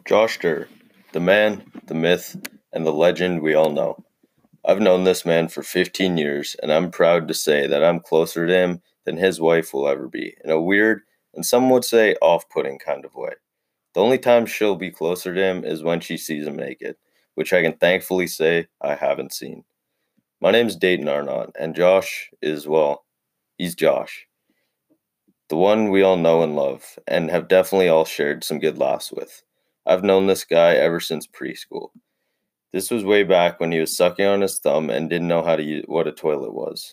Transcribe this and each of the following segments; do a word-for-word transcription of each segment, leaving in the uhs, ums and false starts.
Josh Durr, the man, the myth, and the legend we all know. I've known this man for fifteen years, and I'm proud to say that I'm closer to him than his wife will ever be, in a weird, and some would say off putting kind of way. The only time she'll be closer to him is when she sees him naked, which I can thankfully say I haven't seen. My name's Dayton Arnott, and Josh is, well, he's Josh. The one we all know and love, and have definitely all shared some good laughs with. I've known this guy ever since preschool. This was way back when he was sucking on his thumb and didn't know how to use what a toilet was.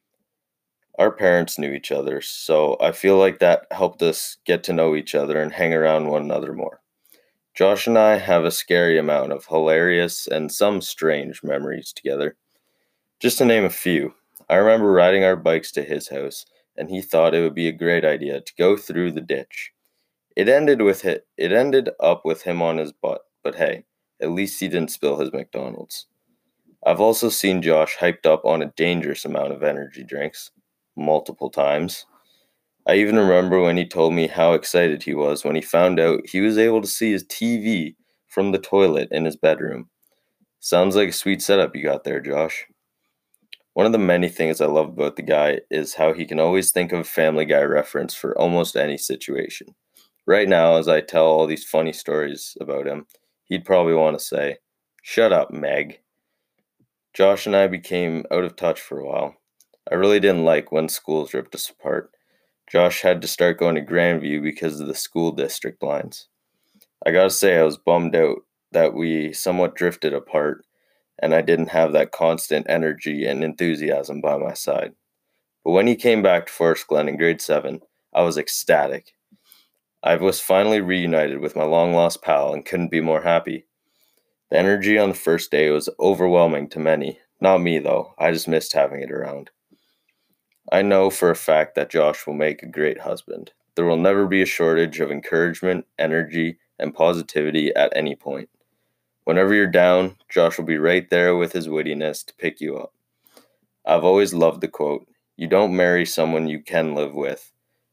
Our parents knew each other, so I feel like that helped us get to know each other and hang around one another more. Josh and I have a scary amount of hilarious and some strange memories together. Just to name a few, I remember riding our bikes to his house, and he thought it would be a great idea to go through the ditch. It ended with it. It ended up with him on his butt, but hey, at least he didn't spill his McDonald's. I've also seen Josh hyped up on a dangerous amount of energy drinks, multiple times. I even remember when he told me how excited he was when he found out he was able to see his T V from the toilet in his bedroom. Sounds like a sweet setup you got there, Josh. One of the many things I love about the guy is how he can always think of a Family Guy reference for almost any situation. Right now, as I tell all these funny stories about him, he'd probably want to say, "Shut up, Meg." Josh and I became out of touch for a while. I really didn't like when schools ripped us apart. Josh had to start going to Grandview because of the school district lines. I gotta say, I was bummed out that we somewhat drifted apart and I didn't have that constant energy and enthusiasm by my side. But when he came back to Forest Glen in grade seven, I was ecstatic. I was finally reunited with my long-lost pal and couldn't be more happy. The energy on the first day was overwhelming to many. Not me, though. I just missed having it around. I know for a fact that Josh will make a great husband. There will never be a shortage of encouragement, energy, and positivity at any point. Whenever you're down, Josh will be right there with his wittiness to pick you up. I've always loved the quote, "You don't marry someone you can live with.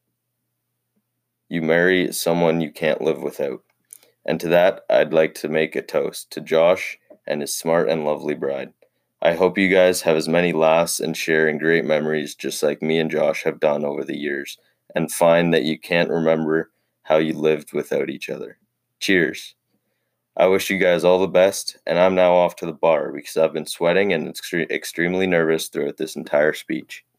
You marry someone you can't live without." And to that, I'd like to make a toast to Josh and his smart and lovely bride. I hope you guys have as many laughs and sharing great memories just like me and Josh have done over the years, and find that you can't remember how you lived without each other. Cheers. I wish you guys all the best, and I'm now off to the bar because I've been sweating and extre- extremely nervous throughout this entire speech.